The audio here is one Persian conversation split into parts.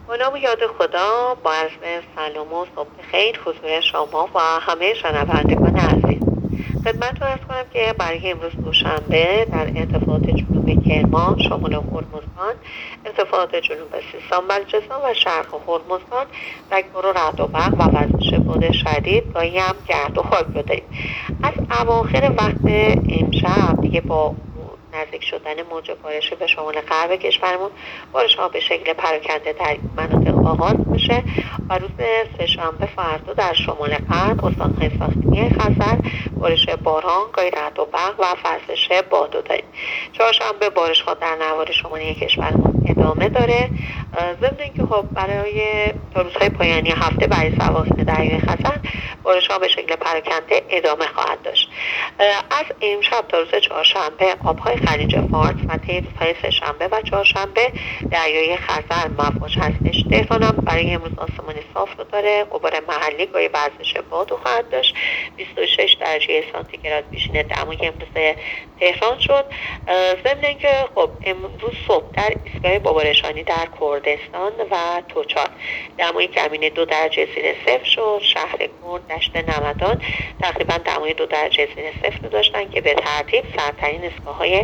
با نام یاد خدا، با عرض سلام و صبح خیر حضور شما و همه شنوندگان عزیز. خدمتتون عرض کنم که برای امروز دوشنبه در ارتفاعات جنوب کرمان شمال هرمزگان، ارتفاعات جنوب سیستان بلوچستان و شرق هرمزگان رگبار و رعد و برق و وزش باد شدید گاهی هم گرد و خاک رو داریم. از اواخر وقت امشب دیگه با نزدیک شدن موج بارشی به شمال غرب کشورمون بارش ها به شکل پراکنده در مناطق آغاز میشه و روز سه‌شنبه فردا در شمال غرب استان‌های ساختگی خزر بارش باران گاهی رعد و برق و وزش باد رو داریم. چهارشنبه بارش ها در نواحی شمالی کشورمون ادامه داره. ضمن اینکه خب برای تا روزهای پایانی هفته برای سواحل دریای خزر بارش ها به شکل پراکنده ادامه خواهد داشت. از امشب تا روز چهارشنبه آبهای خلیج فارس و طی روزهای سه‌شنبه و چهارشنبه دریای خزر مواج هستش. تهران هم برای امروز آسمان صاف رو داره. غبار محلی گاهی وزش باد خواهد داشت. 26 درجه سانتیگراد بیشتر دمای امروز تهران شد. ضمن اینکه خب امروز صبح در ایستگاه بابارشانی در کردستان و توچال دمای کمین 2 درجه زیر صفر شد. شهر کرد، دشت نمدان تقریبا دمای 2 درجه زیر صفر داشتن که به ترتیب سردترین ایستگاه‌های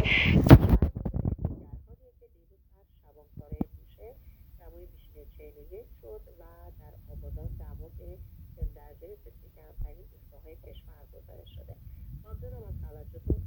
دمای بیشتر 41 شد و در آبادان دمای 40 درجه رسید که کمترین ایستگاه‌های کشور گزارش شده. ممنونم از توجهتون.